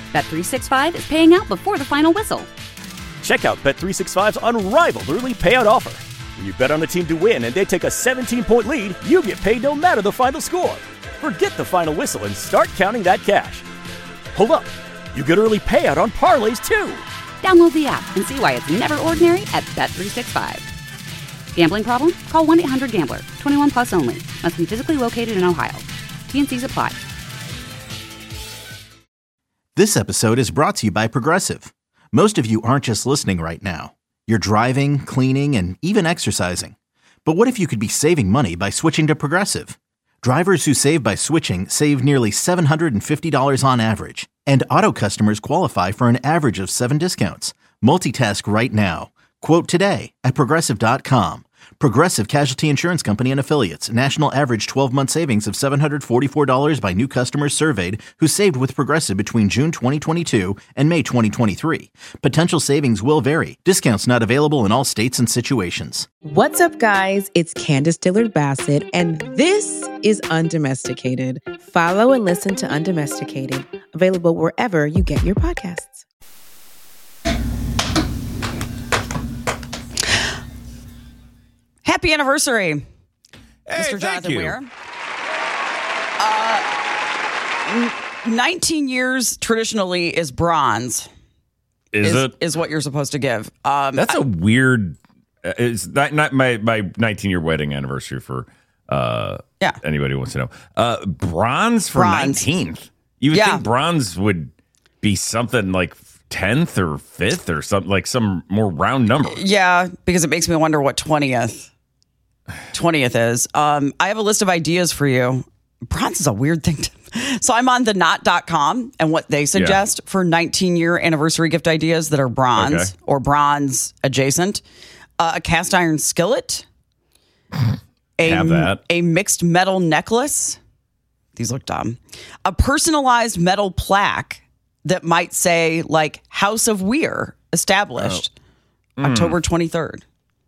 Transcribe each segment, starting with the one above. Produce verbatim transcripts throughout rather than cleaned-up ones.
Bet three sixty-five is paying out before the final whistle. Check out Bet three sixty-five's unrivaled early payout offer. When you bet on a team to win and they take a seventeen-point lead, you get paid no matter the final score. Forget the final whistle and start counting that cash. Hold up. You get early payout on parlays, too. Download the app and see why it's never ordinary at Bet three sixty-five. Gambling problem? Call one eight hundred gambler. twenty-one plus only. Must be physically located in Ohio. T and C's apply. This episode is brought to you by Progressive. Most of you aren't just listening right now. You're driving, cleaning, and even exercising. But what if you could be saving money by switching to Progressive? Drivers who save by switching save nearly seven hundred fifty dollars on average. And auto customers qualify for an average of seven discounts. Multitask right now. Quote today at Progressive dot com. Progressive Casualty Insurance Company and Affiliates. National average twelve-month savings of seven hundred forty-four dollars by new customers surveyed who saved with Progressive between June twenty twenty-two and May twenty twenty-three. Potential savings will vary. Discounts not available in all states and situations. What's up, guys? It's Candace Dillard Bassett, and this is Undomesticated. Follow and listen to Undomesticated, available wherever you get your podcasts. Happy anniversary, hey, Mister Jonathan you. Weir. Uh, nineteen years traditionally is bronze. Is, is it? Is what you're supposed to give. Um, That's a weird. Uh, it's not, not my my nineteen year wedding anniversary for uh, yeah. anybody who wants to know. Uh, bronze for Bronze. nineteenth. You would Yeah. think bronze would be something like tenth or fifth or something, like some more round number. Yeah, because it makes me wonder what twentieth twentieth is. Um, I have a list of ideas for you. Bronze is a weird thing to. So I'm on the knot dot com and what they suggest yeah. for nineteen year anniversary gift ideas that are bronze okay. or bronze adjacent. Uh, a cast iron skillet. a, Have that. A mixed metal necklace. These look dumb. A personalized metal plaque that might say like House of Weir established oh. October twenty-third.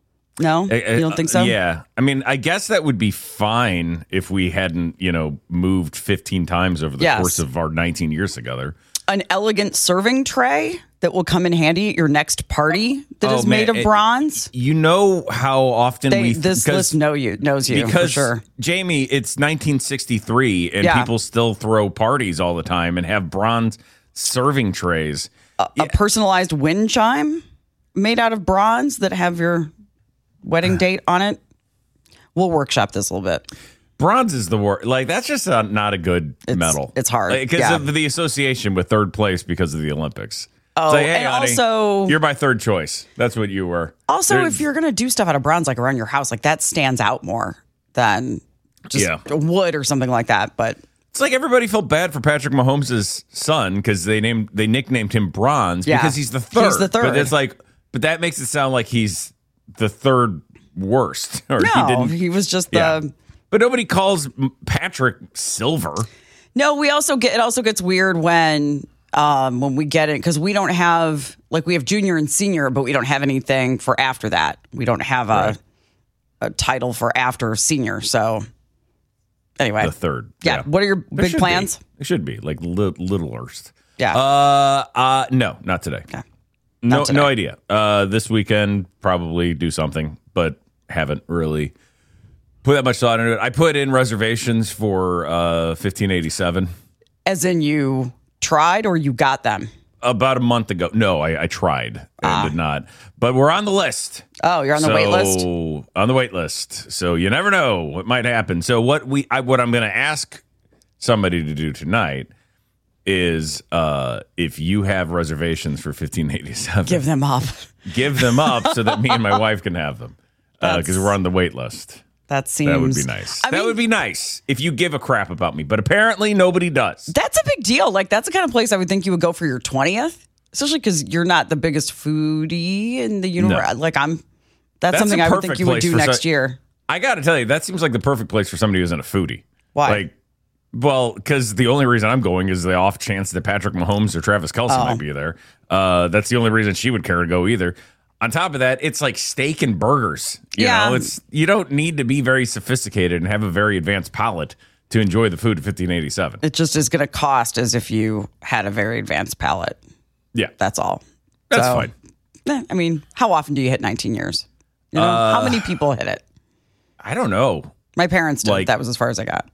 No, Uh, you don't think so? Uh, yeah. I mean, I guess that would be fine if we hadn't, you know, moved fifteen times over the Yes. course of our nineteen years together. An elegant serving tray that will come in handy at your next party that Oh, is made man, of it- bronze. You know how often They, we this because- list know you knows you because for sure. Jamie, it's nineteen sixty-three and Yeah. people still throw parties all the time and have bronze serving trays. A, Yeah. a personalized wind chime made out of bronze that have your wedding date on it. We'll workshop this a little bit. Bronze is the word. Like, that's just a, not a good It's- medal. it's hard, Because yeah. of the association with third place because of the Olympics. Oh, It's like, hey, and honey, also- you're my third choice. That's what you were. Also, There- if you're going to do stuff out of bronze, like around your house, like that stands out more than just Yeah. wood or something like that. But It's like everybody felt bad for Patrick Mahomes' son because they named they nicknamed him Bronze Yeah. because he's the third. He's the third. But it's like, but that makes it sound like he's the third worst. Or no, he didn't. he was just the. Yeah. But nobody calls Patrick Silver. No, we also get it. Also gets weird when um when we get it because we don't have like we have junior and senior, but we don't have anything for after that. We don't have a Right. a title for after senior. So anyway, The third. Yeah. What are your There big should plans? Be. It should be like li- Littlehurst. Yeah. Uh, uh, no, not today. Okay. No, Not today. no idea. Uh, this weekend probably do something, but haven't really put that much thought into it. I put in reservations for uh fifteen eighty-seven As in you tried or you got them? about a month ago. No, I, I tried and Ah. did not. But we're on the list. Oh, you're on the so, wait list? On the wait list. So you never know what might happen. So what we I, what I'm going to ask somebody to do tonight is uh, if you have reservations for fifteen eighty-seven, Give them up. give them up so that me and my wife can have them because That's- we're on the wait list. That seems That would be nice. I that mean- would be nice if you give a crap about me, but apparently nobody does. That's a big deal. Like that's the kind of place I would think you would go for your twentieth, especially because you're not the biggest foodie in the universe. No. Like I'm. That's, That's something a I would perfect think you would place do for next su- year. I got to tell you, that seems like the perfect place for somebody who isn't a foodie. Why? Like, well, because the only reason I'm going is the off chance that Patrick Mahomes or Travis Kelce Oh. might be there. Uh, that's the only reason she would care to go either. On top of that, it's like steak and burgers. You Yeah. know, it's you don't need to be very sophisticated and have a very advanced palate to enjoy the food at fifteen eighty-seven. It just is going to cost as if you had a very advanced palate. Yeah. That's all. That's so, fine. eh, I mean, how often do you hit nineteen years? You know, Uh, how many people hit it? I don't know. My parents did. like- That was as far as I got.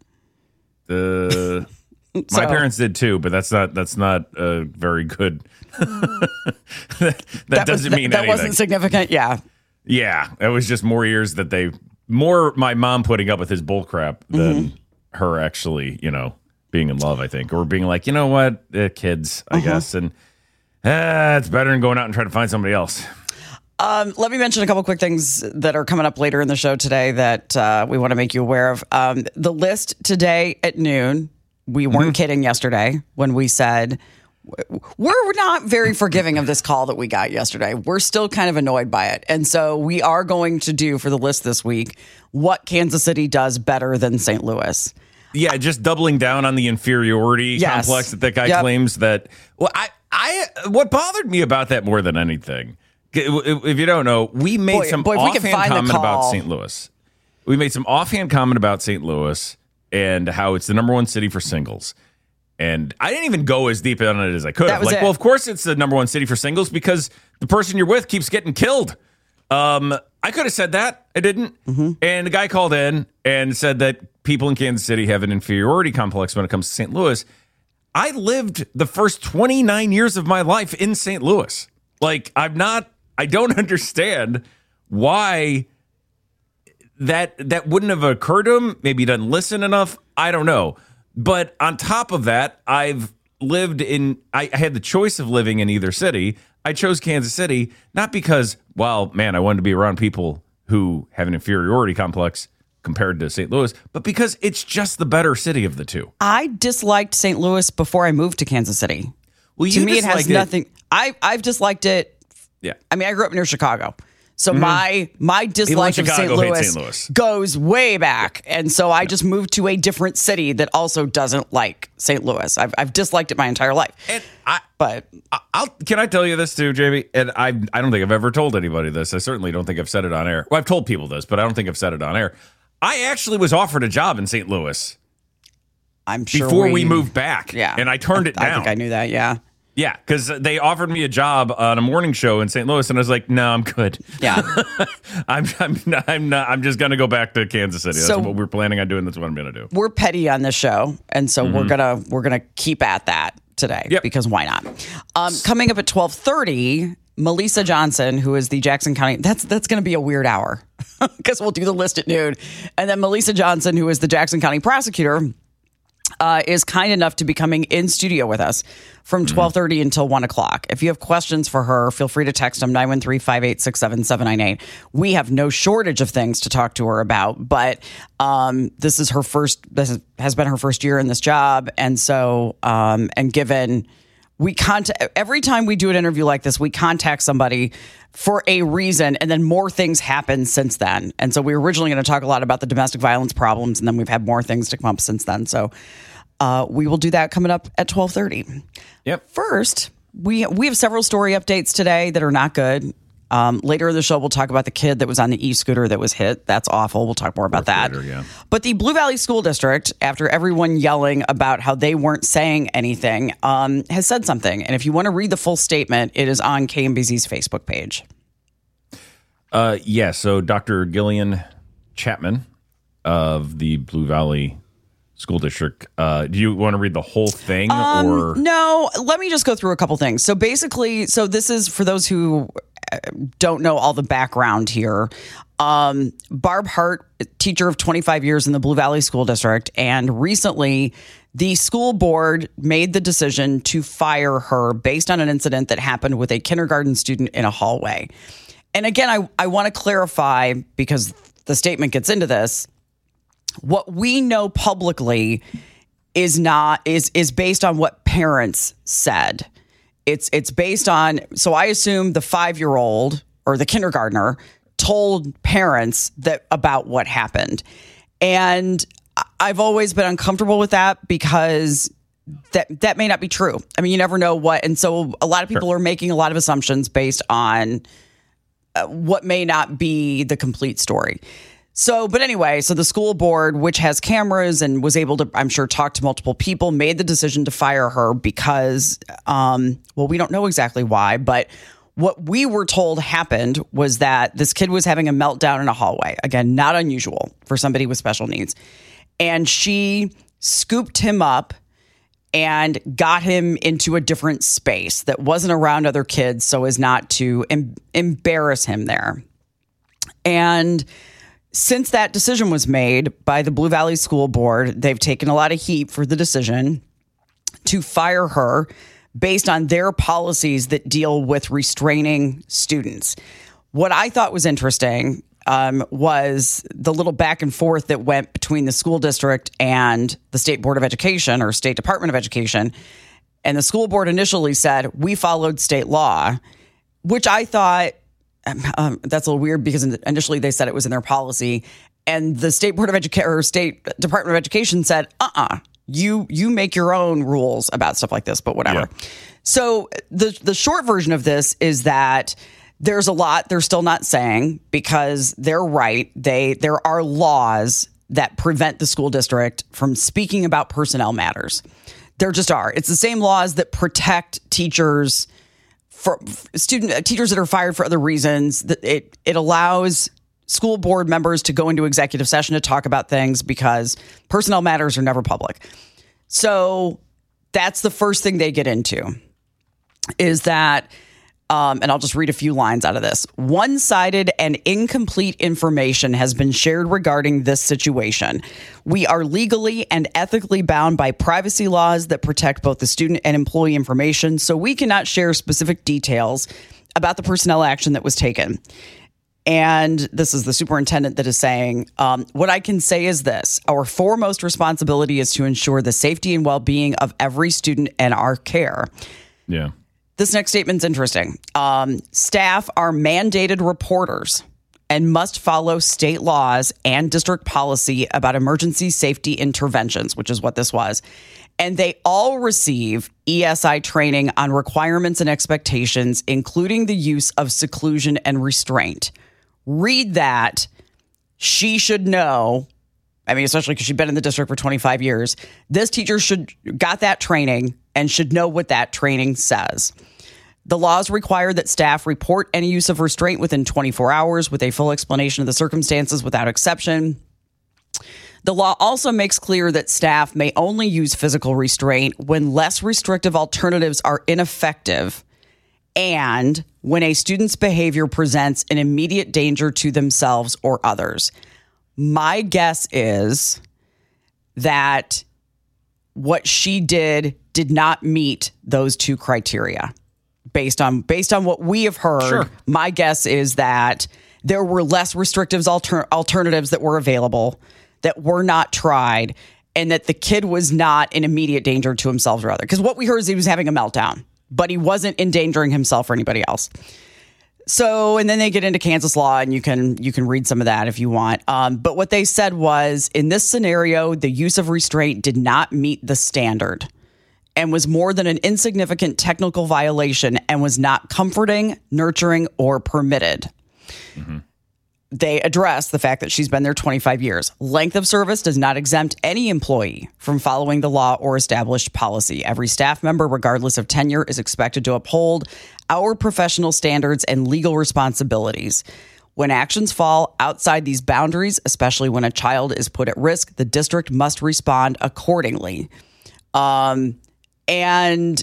Uh, my So- parents did too, but that's not that's not uh, very good. that, that, That doesn't was, mean that, that anything. wasn't significant. Yeah. Yeah, it was just more years that they more my mom putting up with his bull crap than Mm-hmm. her actually, you know, being in love. I think, or being like, you know what, uh, kids, I Uh-huh. guess, and uh, it's better than going out and trying to find somebody else. Um, let me mention a couple quick things that are coming up later in the show today that uh, we want to make you aware of. Um, the list today at noon. We weren't Mm-hmm. kidding yesterday when we said we're not very forgiving of this call that we got yesterday. We're still kind of annoyed by it. And so we are going to do for the list this week what Kansas City does better than Saint Louis. Yeah, just doubling down on the inferiority Yes. complex that that guy Yep. claims that. Well, I, I, what bothered me about that more than anything, if if you don't know, we made Boy- some boy, if we can offhand find the comment about call. Saint Louis. We made some offhand comment about Saint Louis and how it's the number one city for singles. And I didn't even go as deep on it as I could That have. was Like, it. well, of course it's the number one city for singles because the person you're with keeps getting killed. Um, I could have said that. I didn't. Mm-hmm. And the guy called in and said that people in Kansas City have an inferiority complex when it comes to Saint Louis. I lived the first twenty-nine years of my life in Saint Louis. Like, I'm not, I don't understand why that that wouldn't have occurred to him. Maybe he doesn't listen enough. I don't know. But on top of that, I've lived in, I had the choice of living in either city. I chose Kansas City, not because, well, man, I wanted to be around people who have an inferiority complex compared to Saint Louis, but because it's just the better city of the two. I disliked Saint Louis before I moved to Kansas City. Well, To you me, it has disliked nothing. I, I've disliked it. Yeah. I mean, I grew up near Chicago. So my my dislike of Saint Chicago hate Louis, Saint Louis. goes way back. And so I just moved to a different city that also doesn't like Saint Louis. I've, I've disliked it my entire life. And I, But I- I'll, can I tell you this too, Jamie? And I, I don't think I've ever told anybody this. I certainly don't think I've said it on air. Well, I've told people this, but I don't think I've said it on air. I actually was offered a job in Saint Louis I'm sure before we, moved back. Yeah. And I turned it I, down. I think I knew that, yeah. Yeah, because they offered me a job on a morning show in Saint Louis, and I was like, "No, I'm good. Yeah. I'm, I'm, not, I'm not. I'm just going to go back to Kansas City. That's So- what we're planning on doing. That's what I'm going to do." We're petty on this show, and so we're gonna we're gonna keep at that today Yep. because why not? Um, coming up at twelve thirty, Melissa Johnson, who is the Jackson County, that's that's gonna be a weird hour because we'll do the list at noon, and then Melissa Johnson, who is the Jackson County prosecutor, uh, is kind enough to be coming in studio with us from twelve thirty until one o'clock. If you have questions for her, feel free to text them nine one three, five eight six, seven seven nine eight. We have no shortage of things to talk to her about, but um, this is her first, this is, has been her first year in this job. And so, um, and given we contact, every time we do an interview like this, we contact somebody for a reason, and then more things happen since then. And so we were originally going to talk a lot about the domestic violence problems, and then we've had more things to come up since then. So uh, we will do that coming up at twelve thirty. Yep. First, we we have several story updates today that are not good. Um, later in the show, we'll talk about the kid that was on the e-scooter that was hit. That's awful. We'll talk more about that. grader, yeah. But the Blue Valley School District, after everyone yelling about how they weren't saying anything, um, has said something. And if you want to read the full statement, it is on K M B Z's Facebook page. Uh, yeah. So Doctor Gillian Chapman of the Blue Valley School District. Uh, do you want to read the whole thing, or No, let me just go through a couple things. So basically, so this is for those who uh, don't know all the background here. Um, Barb Hart, teacher of twenty-five years in the Blue Valley School District, and recently the school board made the decision to fire her based on an incident that happened with a kindergarten student in a hallway. And again, I, I want to clarify, because the statement gets into this, what we know publicly is not is is based on what parents said. It's it's based on, so I assume the five-year-old or the kindergartner told parents that about what happened. And I've always been uncomfortable with that because that that may not be true. I mean, you never know what, and so a lot of people Sure. are making a lot of assumptions based on uh, what may not be the complete story. So, but anyway, so the school board, which has cameras and was able to, I'm sure, talk to multiple people, made the decision to fire her because, um, well, we don't know exactly why, but what we were told happened was that this kid was having a meltdown in a hallway. Again, not unusual for somebody with special needs. And she scooped him up and got him into a different space that wasn't around other kids so as not to em- embarrass him there. And since that decision was made by the Blue Valley School Board, they've taken a lot of heat for the decision to fire her based on their policies that deal with restraining students. What I thought was interesting um, was the little back and forth that went between the school district and the State Board of Education or State Department of Education. And the school board initially said, we followed state law, which I thought, um, that's a little weird because initially they said it was in their policy. And the State Board of Education or State Department of Education said, uh-uh, you you make your own rules about stuff like this, but whatever. Yeah. So the the short version of this is that there's a lot they're still not saying because they're right. They there are laws that prevent the school district from speaking about personnel matters. There just are. It's the same laws that protect teachers for student teachers that are fired for other reasons. That it it allows school board members to go into executive session to talk about things because personnel matters are never public. So that's the first thing they get into is that, um, and I'll just read a few lines out of this. One-sided and incomplete information has been shared regarding this situation. We are legally and ethically bound by privacy laws that protect both the student and employee information, so we cannot share specific details about the personnel action that was taken. And this is the superintendent that is saying, um, what I can say is this. Our foremost responsibility is to ensure the safety and well-being of every student and our care. Yeah. This next statement's interesting. Um, staff are mandated reporters and must follow state laws and district policy about emergency safety interventions, which is what this was. And they all receive E S I training on requirements and expectations, including the use of seclusion and restraint. Read that. She should know. I mean, especially because she's been in the district for twenty-five years. This teacher should got that training and should know what that training says. The laws require that staff report any use of restraint within twenty-four hours with a full explanation of the circumstances without exception. The law also makes clear that staff may only use physical restraint when less restrictive alternatives are ineffective and when a student's behavior presents an immediate danger to themselves or others. My guess is that what she did did not meet those two criteria. Based on based on what we have heard, sure. My guess is that there were less restrictive alter- alternatives that were available that were not tried, and that the kid was not in immediate danger to himself or other. Because what we heard is he was having a meltdown, but he wasn't endangering himself or anybody else. So, and then they get into Kansas law, and you can you can read some of that if you want. Um, but what they said was, in this scenario, the use of restraint did not meet the standard and was more than an insignificant technical violation and was not comforting, nurturing, or permitted. Mm-hmm. They address the fact that she's been there twenty-five years. Length of service does not exempt any employee from following the law or established policy. Every staff member, regardless of tenure, is expected to uphold our professional standards and legal responsibilities. When actions fall outside these boundaries, especially when a child is put at risk, the district must respond accordingly. Um, and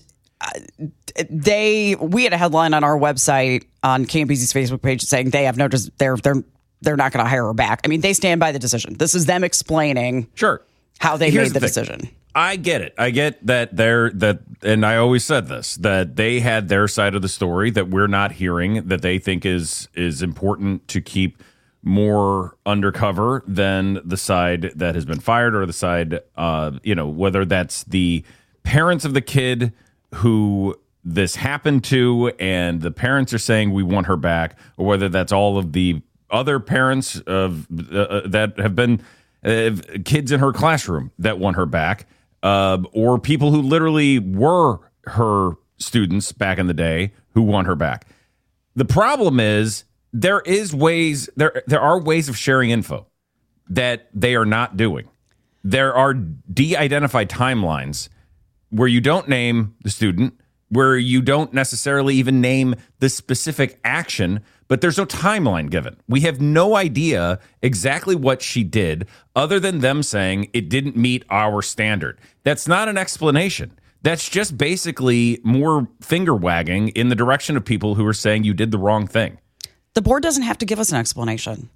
they, we had a headline on our website on K M P Z's Facebook page saying they have no, they're they're they're not going to hire her back. I mean, they stand by the decision. This is them explaining sure how they Here's made the, the decision. I get it. I get that they're that, and I always said this, that they had their side of the story that we're not hearing, that they think is is important to keep more undercover than the side that has been fired or the side, uh, you know, whether that's the parents of the kid who this happened to and the parents are saying we want her back, or whether that's all of the other parents of uh, that have been uh, kids in her classroom that want her back. Uh, or people who literally were her students back in the day who want her back. The problem is there is ways there there are ways of sharing info. that they are not doing. There are de-identified timelines where you don't name the student, where you don't necessarily even name the specific action, but there's no timeline given. We have no idea exactly what she did other than them saying it didn't meet our standard. That's not an explanation. That's just basically more finger wagging in the direction of people who are saying you did the wrong thing. The board doesn't have to give us an explanation.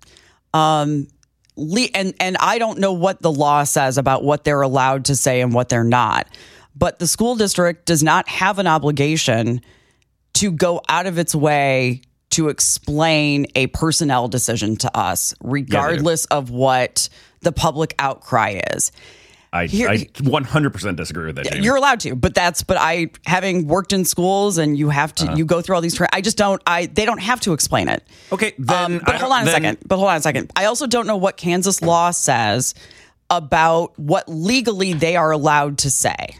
Um, and, and I don't know what the law says about what they're allowed to say and what they're not. But the school district does not have an obligation to go out of its way to explain a personnel decision to us, regardless yeah, of what the public outcry is. I, Here, I one hundred percent disagree with that, Jamie. You're allowed to, but that's, but I, having worked in schools and you have to, uh-huh. you go through all these, tra- I just don't, I, they don't have to explain it. Okay, then. Um, but hold on a then, second, but hold on a second. I also don't know what Kansas law says about what legally they are allowed to say.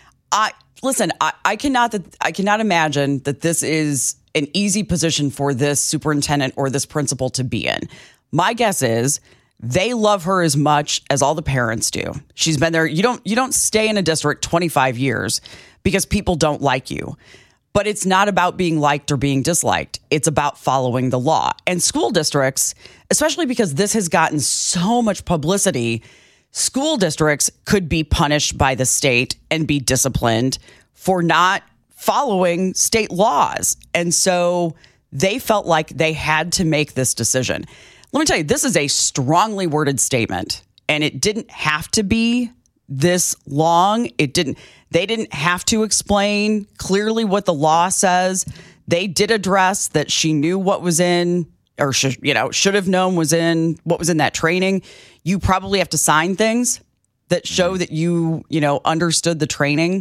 I listen. I, I cannot. That I cannot imagine that this is an easy position for this superintendent or this principal to be in. My guess is they love her as much as all the parents do. She's been there. You don't. You don't stay in a district twenty-five years because people don't like you. But it's not about being liked or being disliked. It's about following the law. And school districts, especially because this has gotten so much publicity. School districts could be punished by the state and be disciplined for not following state laws. And so they felt like they had to make this decision. Let me tell you, this is a strongly worded statement, and it didn't have to be this long. It didn't, they didn't have to explain clearly what the law says. They did address that she knew what was in, or should, you know, should have known was in what was in that training. You probably have to sign things that show that you, you know, understood the training.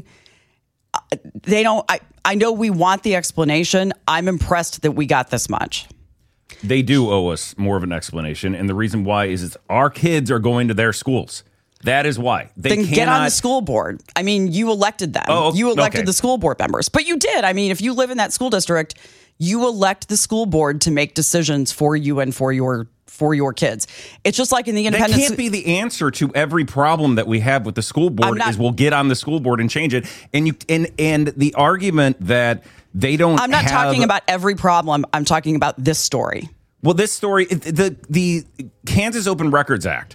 They don't, I, I know we want the explanation. I'm impressed that we got this much. They do owe us more of an explanation. And the reason why is it's our kids are going to their schools. That is why. They then cannot... get on the school board. I mean, you elected them. Oh, you elected okay. the school board members. But you did. I mean, if you live in that school district, you elect the school board to make decisions for you and for your for your kids. It's just like in the independent. That can't be the answer to every problem that we have with the school board. Not, is we'll get on the school board and change it. And you and and the argument that they don't. I'm not have, talking about every problem. I'm talking about this story. Well, this story, the the Kansas Open Records Act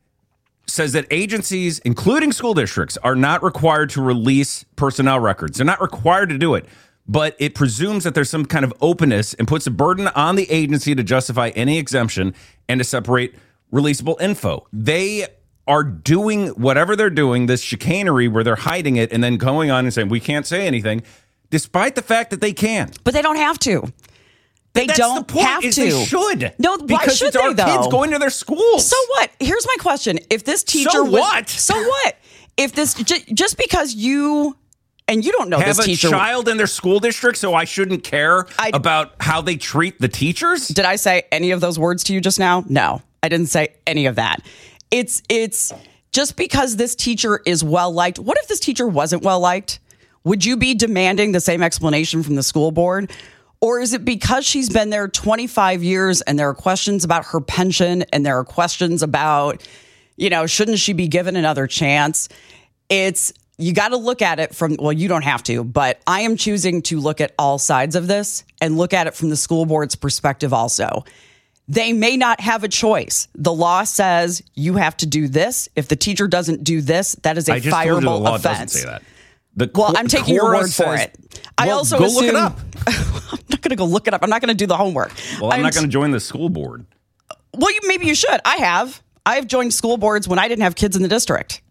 says that agencies, including school districts, are not required to release personnel records. They're not required to do it. But it presumes that there's some kind of openness and puts a burden on the agency to justify any exemption and to separate releasable info. They are doing whatever they're doing, this chicanery where they're hiding it and then going on and saying, we can't say anything, despite the fact that they can. But they don't have to. They That's don't the point, have is to. They should. No, why because should it's they, our though? kids going to their schools. So what? Here's my question. If this teacher So was, what? So what? If this, j- just because you... And you don't know have this teacher. Have a child in their school district, so I shouldn't care I, about how they treat the teachers? Did I say any of those words to you just now? No, I didn't say any of that. It's it's just because this teacher is well liked. What if this teacher wasn't well liked? Would you be demanding the same explanation from the school board? Or is it because she's been there twenty-five years and there are questions about her pension and there are questions about, you know, shouldn't she be given another chance? It's You got to look at it from, well, you don't have to, but I am choosing to look at all sides of this and look at it from the school board's perspective also. They may not have a choice. The law says you have to do this. If the teacher doesn't do this, that is a I just fireable told you the law offense. doesn't say that. The well, I'm taking your word for says, it. I well, also go assume, look it up. I'm not going to go look it up. I'm not going to do the homework. Well, I'm, I'm not going to join the school board. Well, you, maybe you should. I have. I have joined school boards when I didn't have kids in the district.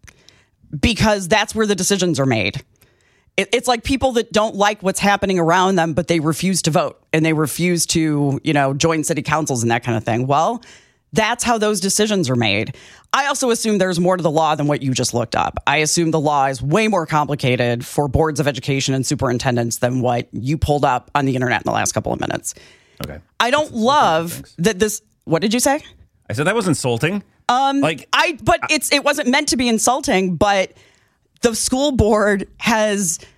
Because that's where the decisions are made. It, it's like people that don't like what's happening around them, but they refuse to vote and they refuse to, you know, join city councils and that kind of thing. Well, that's how those decisions are made. I also assume there's more to the law than what you just looked up. I assume the law is way more complicated for boards of education and superintendents than what you pulled up on the internet in the last couple of minutes. Okay. I don't love Thanks. that this, what did you say? I said that was insulting. Um, like I, but it's it wasn't meant to be insulting. But the school board has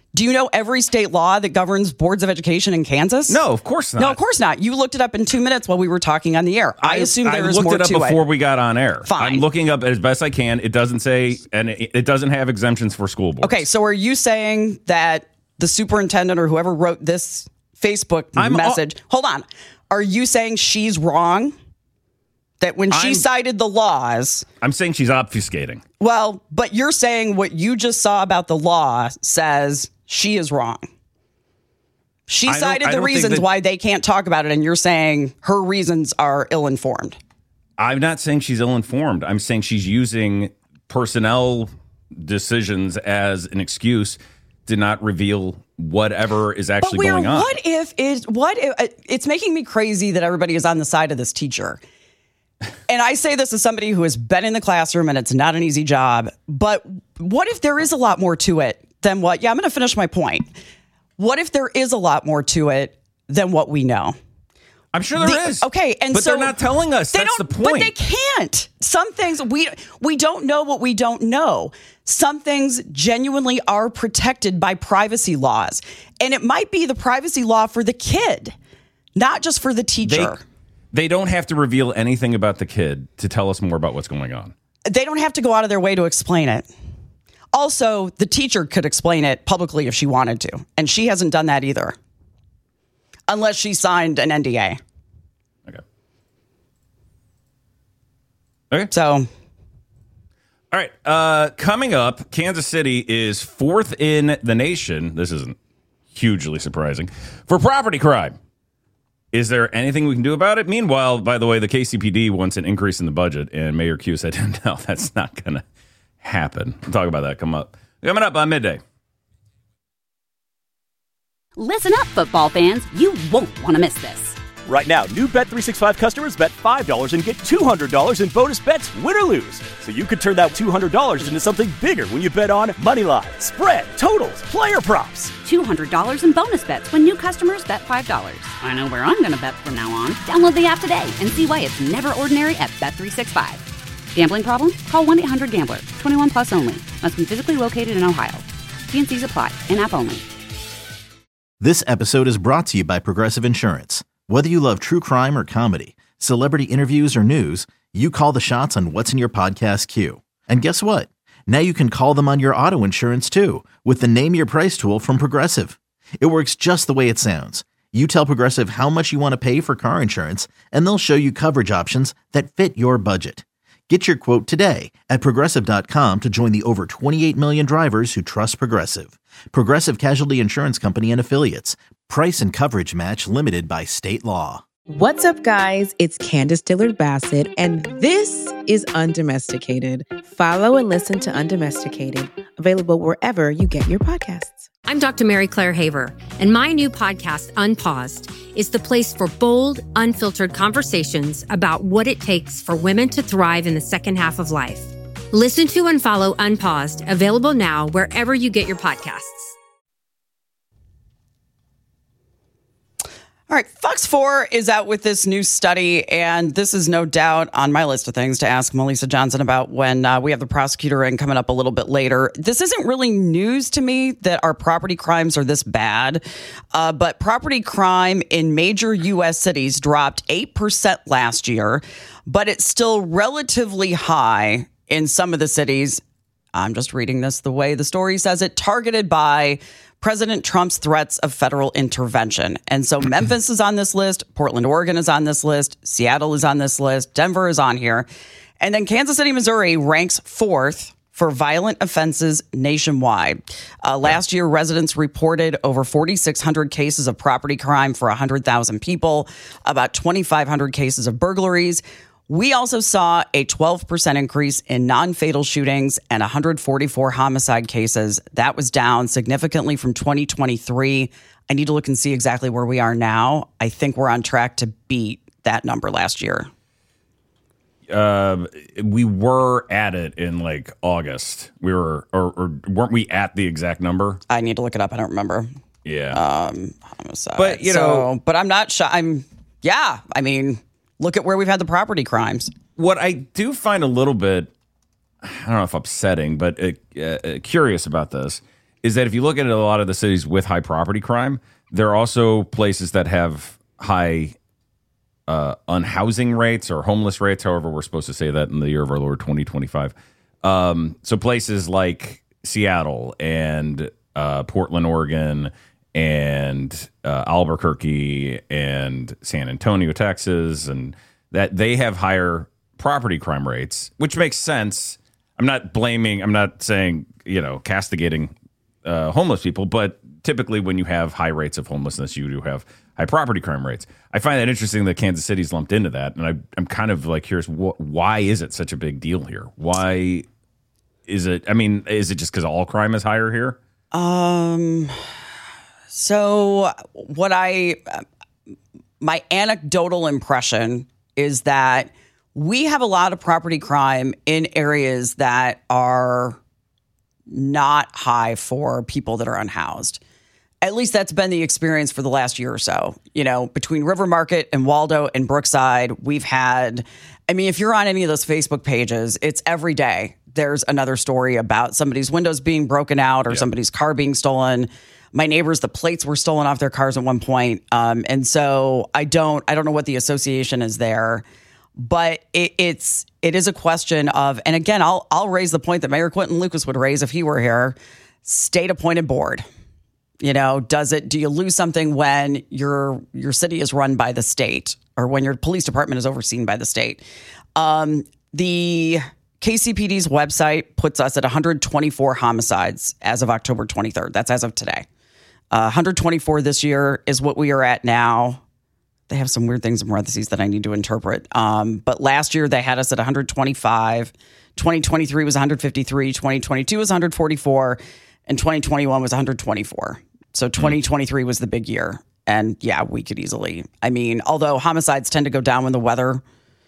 Do you know every state law that governs boards of education in Kansas? No, of course not. No, of course not. You looked it up in two minutes while we were talking on the air. I, I assume there is more to it. I looked it up before we got on air. Fine. I'm looking up as best I can. It doesn't say, and it, it doesn't have exemptions for school boards. Okay, so are you saying that the superintendent or whoever wrote this Facebook I'm message, all, hold on, are you saying she's wrong? That when she I'm, cited the laws... I'm saying she's obfuscating. Well, but you're saying what you just saw about the law says she is wrong. She cited the reasons that, why they can't talk about it, and you're saying her reasons are ill-informed. I'm not saying she's ill-informed. I'm saying she's using personnel decisions as an excuse to not reveal whatever is actually but going on. What if it, what if, it's making me crazy that everybody is on the side of this teacher. And I say this as somebody who has been in the classroom, and it's not an easy job. But what if there is a lot more to it than what? Yeah, I'm going to finish my point. What if there is a lot more to it than what we know? I'm sure there the, is. Okay, and but so they're not telling us. That's the point. But they can't. Some things we we don't know what we don't know. Some things genuinely are protected by privacy laws, and it might be the privacy law for the kid, not just for the teacher. They, They don't have to reveal anything about the kid to tell us more about what's going on. They don't have to go out of their way to explain it. Also, the teacher could explain it publicly if she wanted to, and she hasn't done that either. Unless she signed an N D A. Okay. Okay. So. All right. Uh, coming up, Kansas City is fourth in the nation. This isn't hugely surprising for property crime. Is there anything we can do about it? Meanwhile, by the way, the K C P D wants an increase in the budget, and Mayor Q said, no, that's not going to happen. We'll talk about that come up. Coming up on Midday. Listen up, football fans. You won't want to miss this. Right now, new Bet three sixty-five customers bet five dollars and get two hundred dollars in bonus bets, win or lose. So you could turn that two hundred dollars into something bigger when you bet on money line, spread, totals, player props. two hundred dollars in bonus bets when new customers bet five dollars. I know where I'm going to bet from now on. Download the app today and see why it's never ordinary at Bet three sixty-five. Gambling problem? Call one eight hundred gambler. twenty-one plus only. Must be physically located in Ohio. T and C's apply. In-app only. This episode is brought to you by Progressive Insurance. Whether you love true crime or comedy, celebrity interviews or news, you call the shots on what's in your podcast queue. And guess what? Now you can call them on your auto insurance too with the Name Your Price tool from Progressive. It works just the way it sounds. You tell Progressive how much you want to pay for car insurance, and they'll show you coverage options that fit your budget. Get your quote today at Progressive dot com to join the over twenty-eight million drivers who trust Progressive. Progressive Casualty Insurance Company and Affiliates. Price and coverage match limited by state law. What's up, guys? It's Candace Dillard Bassett, and this is Undomesticated. Follow and listen to Undomesticated, available wherever you get your podcasts. I'm Doctor Mary Claire Haver, and my new podcast, Unpaused, is the place for bold, unfiltered conversations about what it takes for women to thrive in the second half of life. Listen to and follow Unpaused, available now wherever you get your podcasts. All right, Fox four is out with this new study, and this is no doubt on my list of things to ask Melissa Johnson about when uh, we have the prosecutor in coming up a little bit later. This isn't really news to me that our property crimes are this bad, uh, but property crime in major U S cities dropped eight percent last year, but it's still relatively high in some of the cities. I'm just reading this the way the story says it, targeted by President Trump's threats of federal intervention. And so Memphis is on this list. Portland, Oregon is on this list. Seattle is on this list. Denver is on here. And then Kansas City, Missouri ranks fourth for violent offenses nationwide. Uh, last year, residents reported over forty-six hundred cases of property crime for one hundred thousand people, about twenty-five hundred cases of burglaries. We also saw a twelve percent increase in non-fatal shootings and one hundred forty-four homicide cases. That was down significantly from twenty twenty-three. I need to look and see exactly where we are now. I think we're on track to beat that number last year. Uh, we were at it in like August. We were, or, or weren't we at the exact number? I need to look it up. I don't remember. Yeah. Um, homicide. But, you know, so, but I'm not sure. I'm, yeah, I mean, look at where we've had the property crimes. What I do find a little bit, I don't know if upsetting, but uh, uh, curious about this is that if you look at a lot of the cities with high property crime, there are also places that have high uh, unhousing rates or homeless rates, however we're supposed to say that in the year of our Lord twenty twenty-five. Um, so places like Seattle and uh, Portland, Oregon, and uh, Albuquerque and San Antonio, Texas, and that they have higher property crime rates, which makes sense. I'm not blaming, I'm not saying, you know, castigating uh, homeless people, but typically when you have high rates of homelessness, you do have high property crime rates. I find that interesting that Kansas City's lumped into that, and I, I'm kind of like curious, wh- why is it such a big deal here? Why is it, I mean, is it just because all crime is higher here? Um, so what I, my anecdotal impression is that we have a lot of property crime in areas that are not high for people that are unhoused. At least that's been the experience for the last year or so. You know, between River Market and Waldo and Brookside, we've had, I mean, if you're on any of those Facebook pages, it's every day there's another story about somebody's windows being broken out or yeah. somebody's car being stolen. My neighbors, the plates were stolen off their cars at one point. Um, and so I don't, I don't know what the association is there. But it, it's it is a question of, and again, I'll I'll raise the point that Mayor Quinton Lucas would raise if he were here. State appointed board. You know, does it? Do you lose something when your your city is run by the state, or when your police department is overseen by the state? Um, the K C P D's website puts us at one hundred twenty-four homicides as of October twenty-third. That's as of today. Uh, one hundred twenty-four this year is what we are at now. They have some weird things in parentheses that I need to interpret. Um, but last year they had us at one hundred twenty-five. twenty twenty-three was one hundred fifty-three. twenty twenty-two was one hundred forty-four. And twenty twenty-one was one hundred twenty-four. So twenty twenty-three was the big year. And yeah, we could easily. I mean, although homicides tend to go down when the weather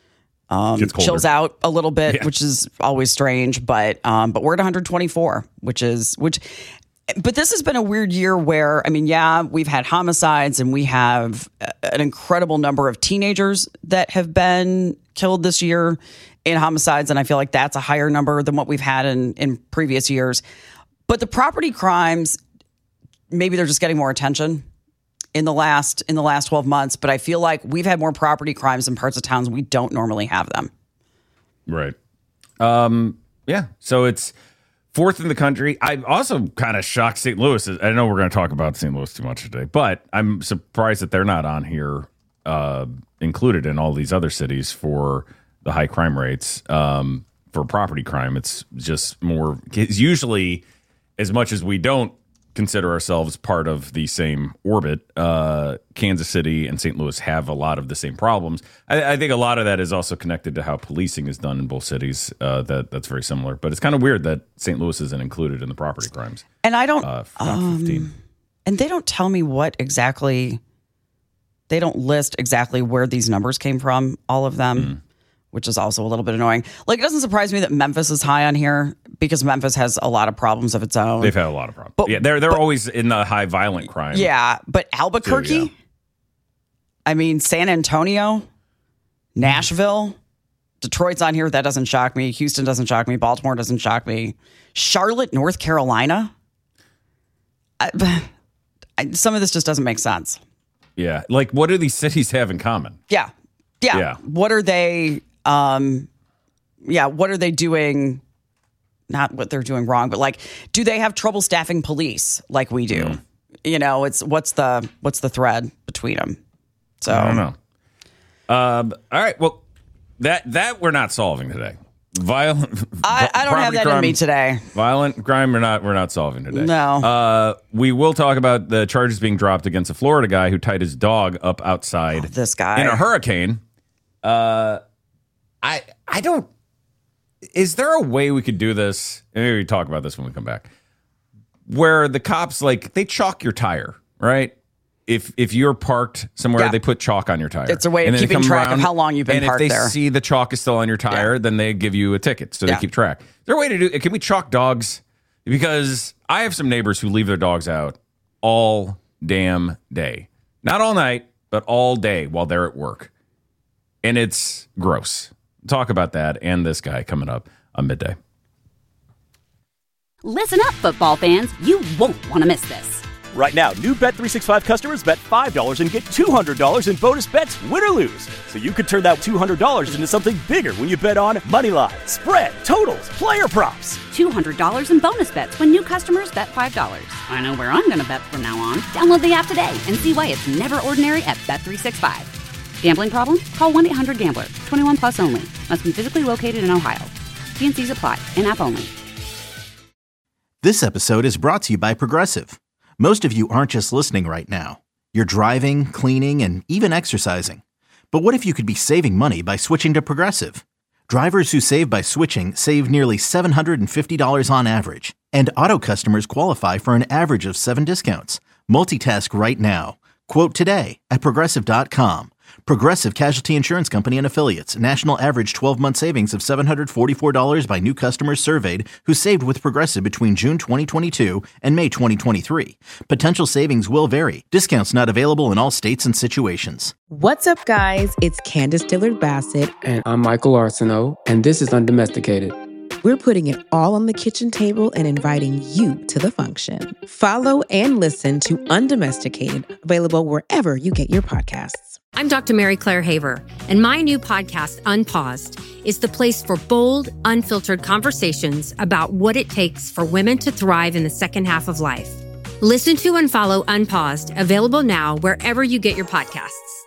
um, chills out a little bit, yeah. which is always strange. But um, but we're at one hundred twenty-four, which is which. But this has been a weird year where, I mean, yeah, we've had homicides and we have an incredible number of teenagers that have been killed this year in homicides. And I feel like that's a higher number than what we've had in, in previous years. But the property crimes, maybe they're just getting more attention in the last in the last twelve months. But I feel like we've had more property crimes in parts of towns we don't normally have them. Right. Um, yeah. So it's fourth in the country. I'm also kind of shocked Saint Louis is, I know we're going to talk about Saint Louis too much today, but I'm surprised that they're not on here uh, included in all these other cities for the high crime rates um, for property crime. It's just more, it's usually as much as we don't consider ourselves part of the same orbit, uh, Kansas City and Saint Louis have a lot of the same problems. I, I think a lot of that is also connected to how policing is done in both cities. Uh, that that's very similar, but it's kind of weird that Saint Louis isn't included in the property crimes. And I don't, uh, um, and they don't tell me what exactly. They don't list exactly where these numbers came from. All of them. Mm. Which is also a little bit annoying. Like, it doesn't surprise me that Memphis is high on here because Memphis has a lot of problems of its own. They've had a lot of problems. But, yeah, they're they're but, always in the high violent crime. Yeah, but Albuquerque, too, yeah. I mean, San Antonio, Nashville, Detroit's on here. That doesn't shock me. Houston doesn't shock me. Baltimore doesn't shock me. Charlotte, North Carolina. I, I, some of this just doesn't make sense. Yeah. Like, what do these cities have in common? Yeah. Yeah. yeah. What are they... Um, yeah, what are they doing? Not what they're doing wrong, but like, do they have trouble staffing police like we do? Mm. You know, it's what's the what's the thread between them? So I don't know. Um, all right, well, that that we're not solving today. Violent. I, I don't have that crime, in me today. Violent crime, we're not we're not solving today. No. Uh, we will talk about the charges being dropped against a Florida guy who tied his dog up outside. Oh, this guy in a hurricane. Uh. I I don't. Is there a way we could do this? Maybe we talk about this when we come back. Where the cops like they chalk your tire, right? If if you're parked somewhere, yeah. they put chalk on your tire. It's a way of keeping track around, of how long you've been and parked there. And if they see the chalk is still on your tire, yeah. then they give you a ticket, so they yeah. keep track. Is there a way to do? Can we chalk dogs? Because I have some neighbors who leave their dogs out all damn day, not all night, but all day while they're at work, and it's gross. Talk about that and this guy coming up on midday. Listen up, football fans. You won't want to miss this. Right now, new Bet three sixty-five customers bet five dollars and get two hundred dollars in bonus bets, win or lose. So you could turn that two hundred dollars into something bigger when you bet on moneyline, spread, totals, player props. two hundred dollars in bonus bets when new customers bet five dollars. I know where I'm going to bet from now on. Download the app today and see why it's never ordinary at Bet three sixty-five. Gambling problem? Call one eight hundred gambler. twenty-one plus only. Must be physically located in Ohio. T and C's apply. In-app only. This episode is brought to you by Progressive. Most of you aren't just listening right now. You're driving, cleaning, and even exercising. But what if you could be saving money by switching to Progressive? Drivers who save by switching save nearly seven hundred fifty dollars on average. And auto customers qualify for an average of seven discounts. Multitask right now. Quote today at Progressive dot com. Progressive Casualty Insurance Company and Affiliates. National average twelve-month savings of seven hundred forty-four dollars by new customers surveyed who saved with Progressive between June twenty twenty-two and May twenty twenty-three. Potential savings will vary. Discounts not available in all states and situations. What's up, guys? It's Candace Dillard Bassett. And I'm Michael Arsenault, and this is Undomesticated. We're putting it all on the kitchen table and inviting you to the function. Follow and listen to Undomesticated, available wherever you get your podcasts. I'm Doctor Mary Claire Haver, and my new podcast, Unpaused, is the place for bold, unfiltered conversations about what it takes for women to thrive in the second half of life. Listen to and follow Unpaused, available now wherever you get your podcasts.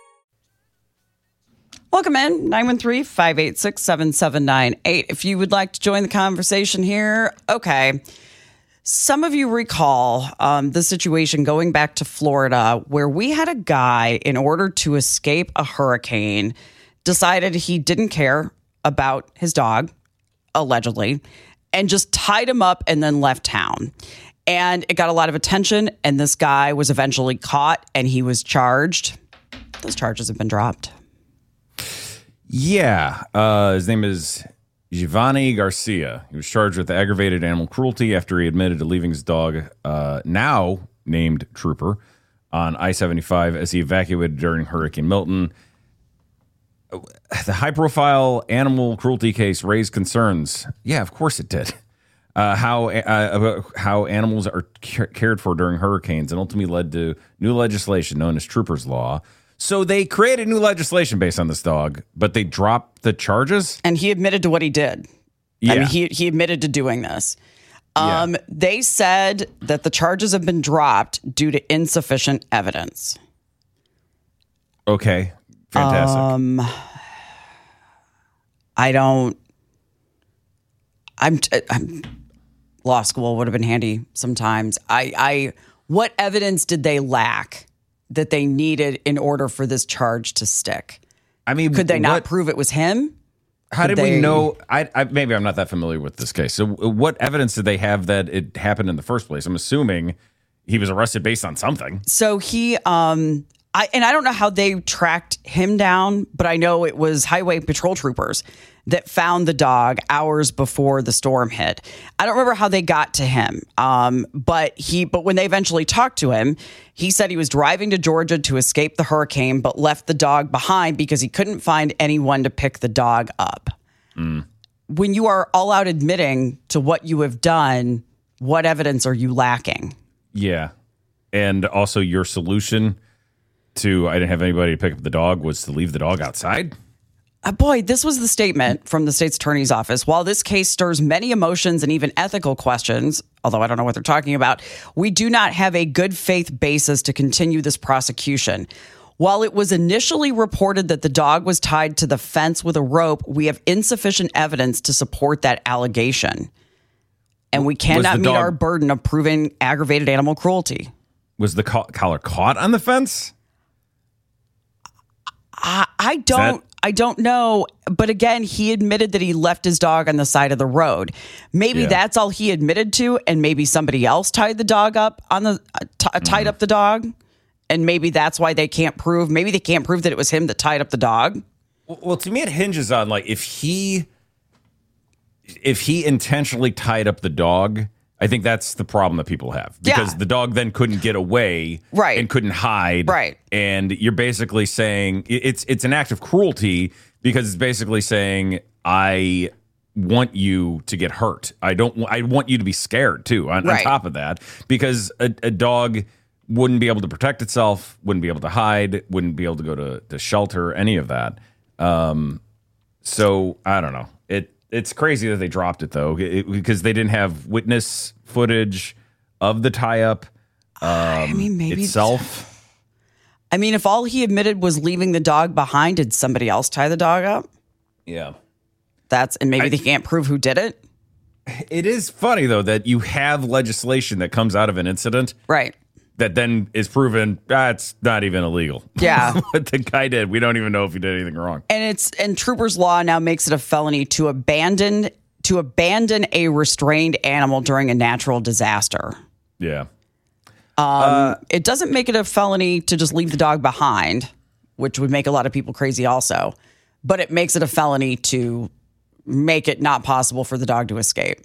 Welcome in, nine one three, five eight six, seven seven nine eight. If you would like to join the conversation here, okay. Some of you recall um, the situation going back to Florida where we had a guy, in order to escape a hurricane, decided he didn't care about his dog, allegedly, and just tied him up and then left town. And it got a lot of attention, and this guy was eventually caught and he was charged. Those charges have been dropped. Yeah. Uh, his name is Giovanni Garcia. He was charged with aggravated animal cruelty after he admitted to leaving his dog, uh, now named Trooper, on I seventy-five as he evacuated during Hurricane Milton. The high-profile animal cruelty case raised concerns. Yeah, of course it did. Uh, how uh, how animals are cared for during hurricanes, and ultimately led to new legislation known as Troopers Law. So they created new legislation based on this dog, but they dropped the charges? And he admitted to what he did. Yeah. I mean, he, he admitted to doing this. Um, yeah. They said that the charges have been dropped due to insufficient evidence. Okay. Fantastic. Um, I don't... I'm... I'm law school would have been handy sometimes. I, I... What evidence did they lack that they needed in order for this charge to stick? I mean, could they what, not prove it was him? How could did they, we know? I, I maybe I'm not that familiar with this case. So, what evidence did they have that it happened in the first place? I'm assuming he was arrested based on something. So he, um, I and I don't know how they tracked him down, but I know it was highway patrol troopers that found the dog hours before the storm hit. I don't remember how they got to him, um, but he. But when they eventually talked to him, he said he was driving to Georgia to escape the hurricane, but left the dog behind because he couldn't find anyone to pick the dog up. Mm. When you are all out admitting to what you have done, what evidence are you lacking? Yeah, and also your solution to I didn't have anybody to pick up the dog was to leave the dog outside. Uh, boy, this was the statement from the state's attorney's office. While this case stirs many emotions and even ethical questions, although I don't know what they're talking about, we do not have a good faith basis to continue this prosecution. While it was initially reported that the dog was tied to the fence with a rope, we have insufficient evidence to support that allegation. And we cannot meet dog, our burden of proving aggravated animal cruelty. Was the collar caught on the fence? I, I don't... I don't know. But again, he admitted that he left his dog on the side of the road. Maybe yeah. that's all he admitted to. And maybe somebody else tied the dog up on the uh, t- mm. tied up the dog. And maybe that's why they can't prove. Maybe they can't prove that it was him that tied up the dog. Well, well to me, it hinges on like if he if he intentionally tied up the dog. I think that's the problem that people have because yeah. the dog then couldn't get away right. and couldn't hide. Right. And you're basically saying it's it's an act of cruelty because it's basically saying I want you to get hurt. I don't. I want you to be scared too. On, Right. on top of that, because a, a dog wouldn't be able to protect itself, wouldn't be able to hide, wouldn't be able to go to, to shelter, any of that. Um, so I don't know. It it's crazy that they dropped it though, it, because they didn't have witness footage of the tie-up. Um, I mean, maybe itself. I mean, if all he admitted was leaving the dog behind, did somebody else tie the dog up? Yeah. That's and maybe I- they can't prove who did it. It is funny though that you have legislation that comes out of an incident Right. that then is proven that's not even illegal. Yeah. What the guy did, we don't even know if he did anything wrong. And it's and Troopers law now makes it a felony to abandon to abandon a restrained animal during a natural disaster. Yeah. Um, it doesn't make it a felony to just leave the dog behind, which would make a lot of people crazy also. But it makes it a felony to make it not possible for the dog to escape.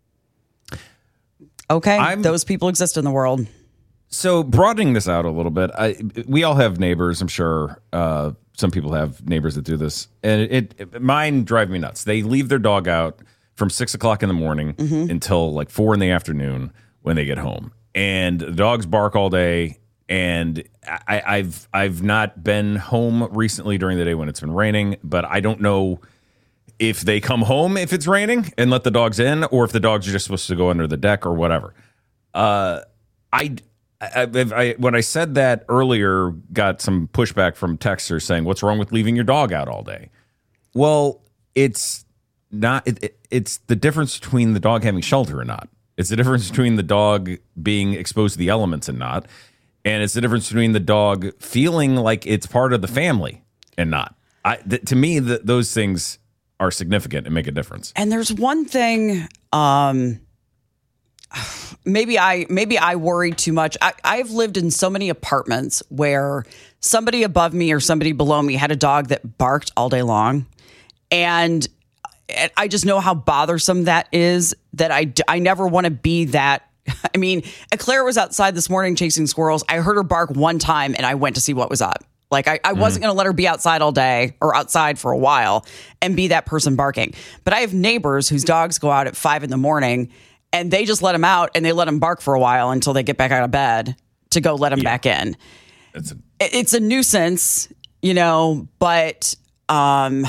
Okay, I'm- those people exist in the world. So broadening this out a little bit, I we all have neighbors. I'm sure uh, some people have neighbors that do this, and it, it mine drive me nuts. They leave their dog out from six o'clock in the morning until like four in the afternoon when they get home, and the dogs bark all day. And I, I've I've not been home recently during the day when it's been raining, but I don't know if they come home if it's raining and let the dogs in, or if the dogs are just supposed to go under the deck or whatever. Uh, I. I, I, when I said that earlier, got some pushback from texters saying, "What's wrong with leaving your dog out all day?" Well, it's not. It, it, it's the difference between the dog having shelter or not. It's the difference between the dog being exposed to the elements and not, and it's the difference between the dog feeling like it's part of the family and not. I, th- to me, th- those things are significant and make a difference. And there's one thing. Um, Maybe I maybe I worry too much. I, I've lived in so many apartments where somebody above me or somebody below me had a dog that barked all day long. And I just know how bothersome that is, that I, I never want to be that. I mean, Claire was outside this morning chasing squirrels. I heard her bark one time and I went to see what was up. Like I, I wasn't going to let her be outside all day or outside for a while and be that person barking. But I have neighbors whose dogs go out at five in the morning and they just let him out and they let him bark for a while until they get back out of bed to go let him back in. It's a, It's a nuisance, you know, but um,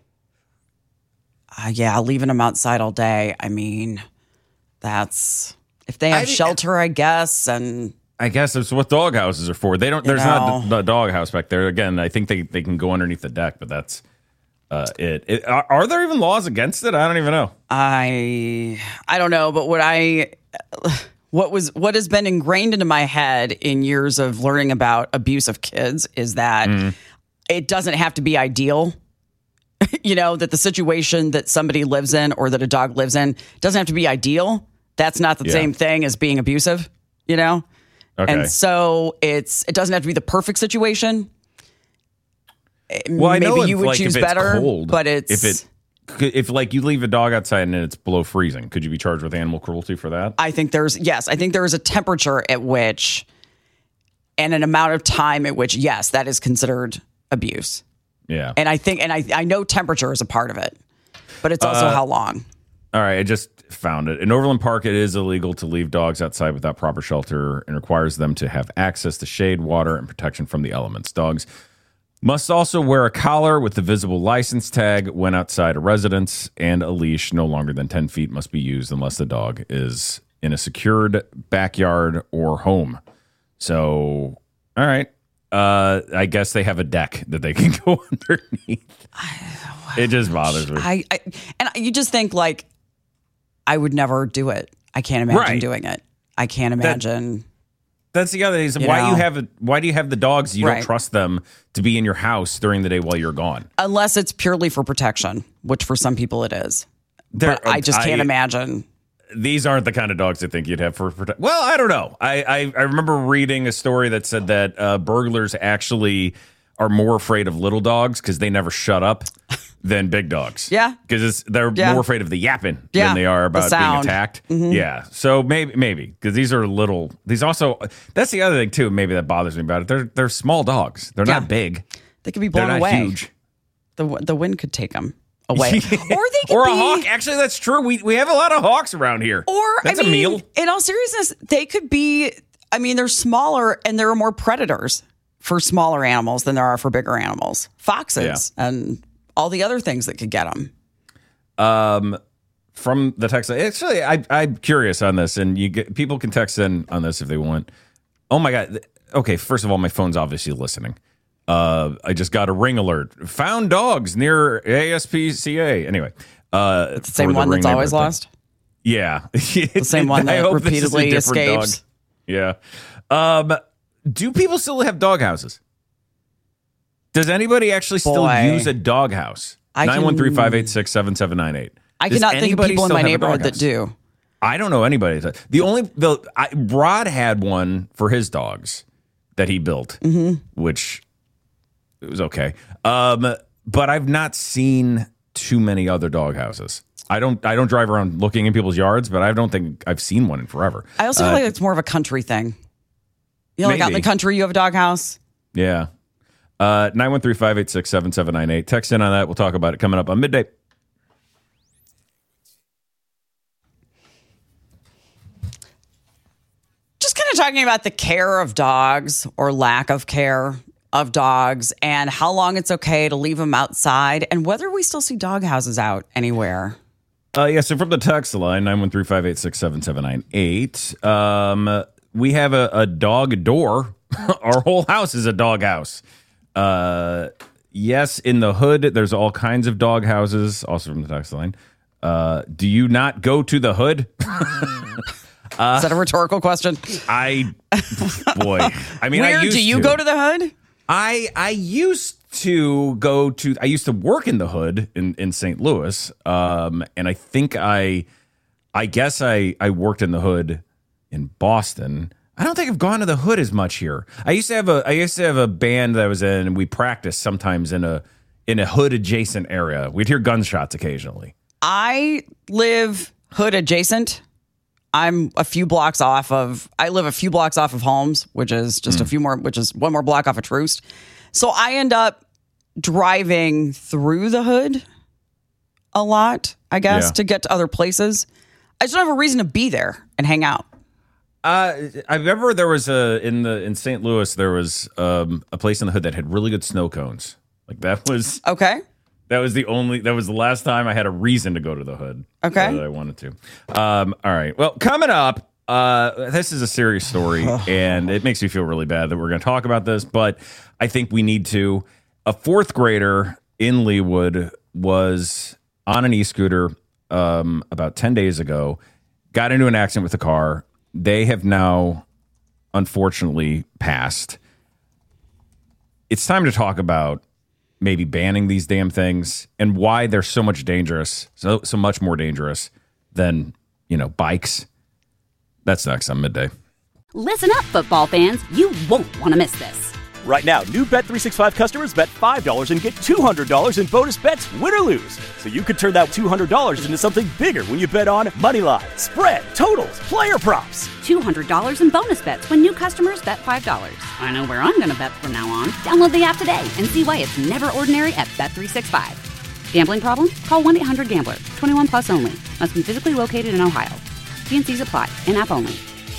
uh, yeah, leaving them outside all day. I mean, that's if they have I- shelter, I guess. And I guess that's what dog houses are for. They don't. You There's know. not the, the dog house back there. Again, I think they, they can go underneath the deck, but that's uh, it. it are, are there even laws against it? I don't even know. I I don't know, but what I what was what has been ingrained into my head in years of learning about abuse of kids is that it doesn't have to be ideal. You know, that the situation that somebody lives in or that a dog lives in doesn't have to be ideal. That's not the Yeah. same thing as being abusive, you know? Okay. And so it's it doesn't have to be the perfect situation. well, I Maybe know if, you would like, choose if it's better, cold, but it's if it could- if like you leave a dog outside and it's below freezing, could you be charged with animal cruelty for that? I think there's, yes, I think there is a temperature at which and an amount of time at which, yes, that is considered abuse. Yeah. And I think, and I, I know temperature is a part of it, but it's also Uh, how long. All right, I just found it. In Overland Park, it is illegal to leave dogs outside without proper shelter and requires them to have access to shade, water, and protection from the elements. Dogs must also wear a collar with the visible license tag when outside a residence, and a leash no longer than ten feet must be used unless the dog is in a secured backyard or home. So, all right. Uh, I guess they have a deck that they can go underneath. It just bothers me. I, I and you just think like, I would never do it. I can't imagine Right. doing it. I can't imagine. That's the other thing. You Why do you know? have a, Why do you have the dogs? You Right. don't trust them to be in your house during the day while you're gone. Unless it's purely for protection, which for some people it is. They're- But I just can't I- imagine. These aren't the kind of dogs I think you'd have for protect. Well, I don't know. I, I I remember reading a story that said that uh, burglars actually are more afraid of little dogs because they never shut up than big dogs. Yeah. because they're Yeah. more afraid of the yapping Yeah, than they are the about being sound. attacked. Mhm. Yeah, so maybe maybe because these are little. These also that's the other thing too. Maybe that bothers me about it. They're they're small dogs. They're Yeah. not big. They could be They're blown not away. huge. The the wind could take them. away. Or they could or a be, hawk. Actually, that's true. We we have a lot of hawks around here. Or that's I mean, a meal. In all seriousness, they could be. I mean, they're smaller and there are more predators for smaller animals than there are for bigger animals. Foxes yeah. and all the other things that could get them. Um, from the text, actually, I, I'm curious on this, and you get people can text in on this if they want. Oh my god! Okay, first of all, my phone's obviously listening. Uh, I just got a ring alert. Found dogs near A S P C A. Anyway, uh, it's the same one that's always lost. Yeah, the same one that repeatedly escapes. Dog. Yeah. Um, do people still have dog houses? Does anybody actually still Boy. use a dog house? nine one three, five eight six, seven seven nine eight. I cannot think of people in my neighborhood that do. I don't know anybody. That, the only the I, Rod had one for his dogs that he built, mm-hmm. which it was okay. Um, but I've not seen too many other dog houses. I don't. I don't drive around looking in people's yards, but I don't think I've seen one in forever. I also feel uh, like it's more of a country thing. You know, like out in the country, you have a dog house. Yeah. Uh, nine one three, five eight six, seven seven nine eight. Text in on that. We'll talk about it coming up on midday. Just kind of talking about the care of dogs or lack of care of dogs and how long it's okay to leave them outside and whether we still see dog houses out anywhere. Uh, yeah, so from the text line, nine one three, five eight six, seven seven nine eight, um, we have a, a dog door. Our whole house is a dog house. Uh, yes, in the hood, there's all kinds of dog houses, also from the text line. Uh, do you not go to the hood? uh, is that a rhetorical question? I, boy. I mean, Where I used do you to. go to the hood? I I used to go to, I used to work in the hood in, in Saint Louis. Um, and I think I, I guess I, I worked in the hood in Boston. I don't think I've gone to the hood as much here. I used to have a, I used to have a band that I was in and we practiced sometimes in a, in a hood adjacent area. We'd hear gunshots occasionally. I live hood adjacent. I'm a few blocks off of, I live a few blocks off of Holmes, which is just mm. a few more, which is one more block off of Troost. So I end up driving through the hood a lot, I guess, yeah. to get to other places. I just don't have a reason to be there and hang out. Uh, I remember there was a, in the, in Saint Louis, there was um, a place in the hood that had really good snow cones. Like that was, okay. That was the only, that was the last time I had a reason to go to the hood. Okay. That I wanted to. Um, all right. Well, coming up, uh, this is a serious story and it makes me feel really bad that we're going to talk about this, but I think we need to. A fourth grader in Leawood was on an e-scooter um, about ten days ago, got into an accident with a car. They have now, unfortunately, passed. It's time to talk about maybe banning these damn things and why they're so much dangerous, so so much more dangerous than, you know, bikes. That's next on Midday. Listen up, football fans. You won't want to miss this. Right now, new Bet three sixty-five customers bet five dollars and get two hundred dollars in bonus bets, win or lose. So you could turn that two hundred dollars into something bigger when you bet on money line, spread, totals, player props. two hundred dollars in bonus bets when new customers bet five dollars. I know where I'm going to bet from now on. Download the app today and see why it's never ordinary at Bet three sixty-five. Gambling problem? Call one eight hundred gambler. twenty-one plus only. Must be physically located in Ohio. T and C's apply. In-app only.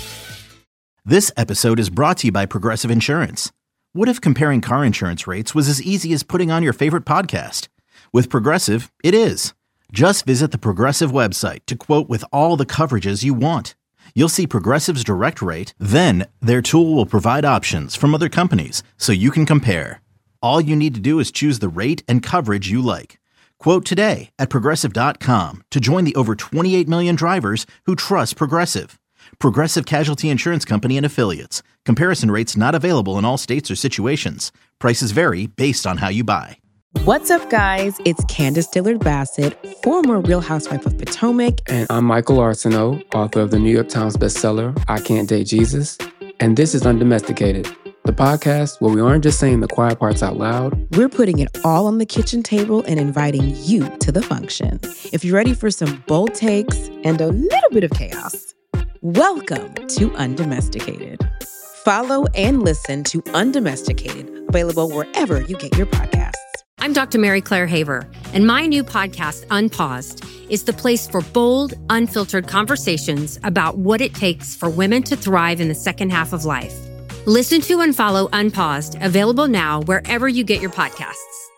This episode is brought to you by Progressive Insurance. What if comparing car insurance rates was as easy as putting on your favorite podcast? With Progressive, it is. Just visit the Progressive website to quote with all the coverages you want. You'll see Progressive's direct rate, then their tool will provide options from other companies so you can compare. All you need to do is choose the rate and coverage you like. Quote today at Progressive dot com to join the over twenty-eight million drivers who trust Progressive. Progressive Casualty Insurance Company and Affiliates. Comparison rates not available in all states or situations. Prices vary based on how you buy. What's up, guys? It's Candace Dillard Bassett, former Real Housewife of Potomac. And I'm Michael Arsenault, author of the New York Times bestseller, I Can't Date Jesus. And this is Undomesticated, the podcast where we aren't just saying the quiet parts out loud. We're putting it all on the kitchen table and inviting you to the function. If you're ready for some bold takes and a little bit of chaos, welcome to Undomesticated. Follow and listen to Undomesticated, available wherever you get your podcasts. I'm Doctor Mary Claire Haver, and my new podcast, Unpaused, is the place for bold, unfiltered conversations about what it takes for women to thrive in the second half of life. Listen to and follow Unpaused, available now wherever you get your podcasts.